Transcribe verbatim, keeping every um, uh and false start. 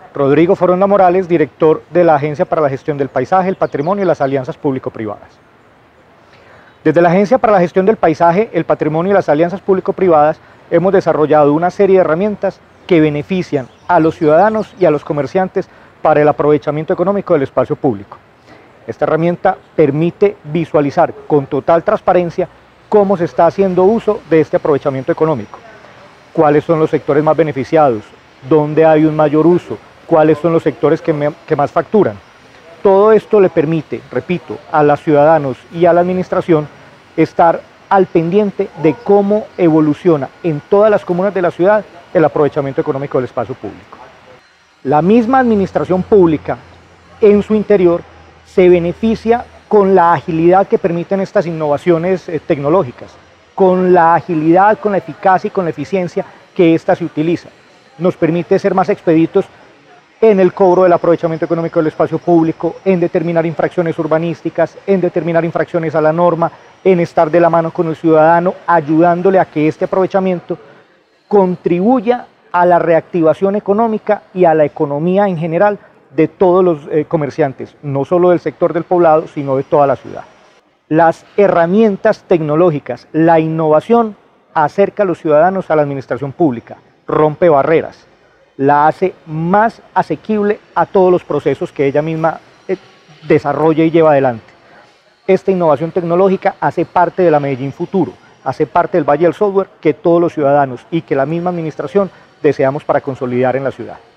Rodrigo Foronda Morales, director de la Agencia para la Gestión del Paisaje, el Patrimonio y las Alianzas Público-Privadas. Desde la Agencia para la Gestión del Paisaje, el Patrimonio y las Alianzas Público-Privadas hemos desarrollado una serie de herramientas que benefician a los ciudadanos y a los comerciantes para el aprovechamiento económico del espacio público. Esta herramienta permite visualizar con total transparencia cómo se está haciendo uso de este aprovechamiento económico, cuáles son los sectores más beneficiados, dónde hay un mayor uso, cuáles son los sectores que, me, que más facturan. Todo esto le permite, repito, a los ciudadanos y a la administración estar al pendiente de cómo evoluciona en todas las comunas de la ciudad el aprovechamiento económico del espacio público. La misma administración pública en su interior se beneficia con la agilidad que permiten estas innovaciones eh, tecnológicas, con la agilidad, con la eficacia y con la eficiencia que ésta se utiliza. Nos permite ser más expeditos en el cobro del aprovechamiento económico del espacio público, en determinar infracciones urbanísticas, en determinar infracciones a la norma, en estar de la mano con el ciudadano, ayudándole a que este aprovechamiento contribuya a la reactivación económica y a la economía en general de todos los eh, comerciantes, no solo del sector del poblado, sino de toda la ciudad. Las herramientas tecnológicas, la innovación acerca a los ciudadanos a la administración pública, rompe barreras, la hace más asequible a todos los procesos que ella misma eh, desarrolla y lleva adelante. Esta innovación tecnológica hace parte de la Medellín Futuro, hace parte del Valle del Software que todos los ciudadanos y que la misma administración deseamos para consolidar en la ciudad.